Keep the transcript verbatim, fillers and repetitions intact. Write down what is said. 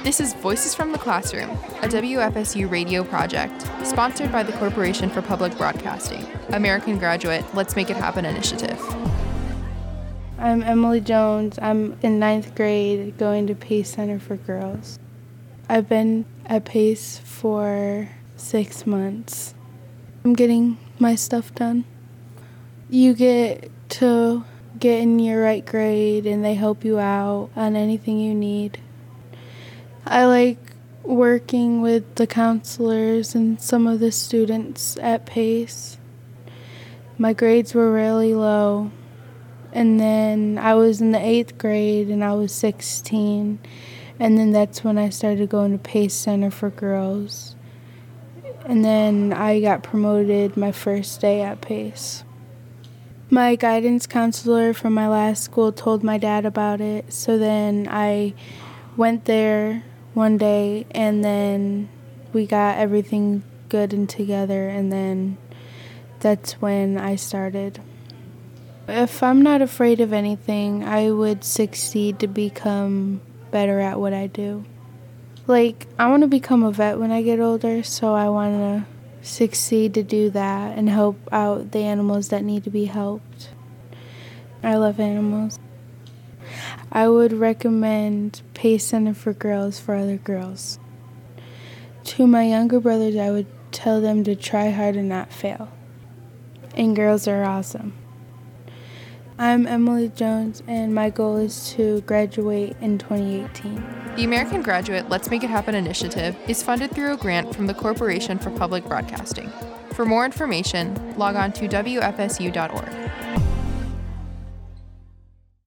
This is Voices from the Classroom, a W F S U radio project, sponsored by the Corporation for Public Broadcasting, American Graduate Let's Make It Happen initiative. I'm Emily Jones. I'm in ninth grade going to PACE Center for Girls. I've been at PACE for six months. I'm getting my stuff done. You get to get in your right grade and they help you out on anything you need. I like working with the counselors and some of the students at PACE. My grades were really low, and then I was in the eighth grade and I was sixteen, and then that's when I started going to PACE Center for Girls. And then I got promoted my first day at PACE. My guidance counselor from my last school told my dad about it, so then I went there one day, and then we got everything good and together, and then that's when I started. If I'm not afraid of anything, I would succeed to become better at what I do. Like, I want to become a vet when I get older, so I want to succeed to do that and help out the animals that need to be helped. I love animals. I would recommend PACE Center for Girls for other girls. To my younger brothers, I would tell them to try hard and not fail. And girls are awesome. I'm Emily Jones, and my goal is to graduate in twenty eighteen. The American Graduate Let's Make It Happen initiative is funded through a grant from the Corporation for Public Broadcasting. For more information, log on to W F S U dot org.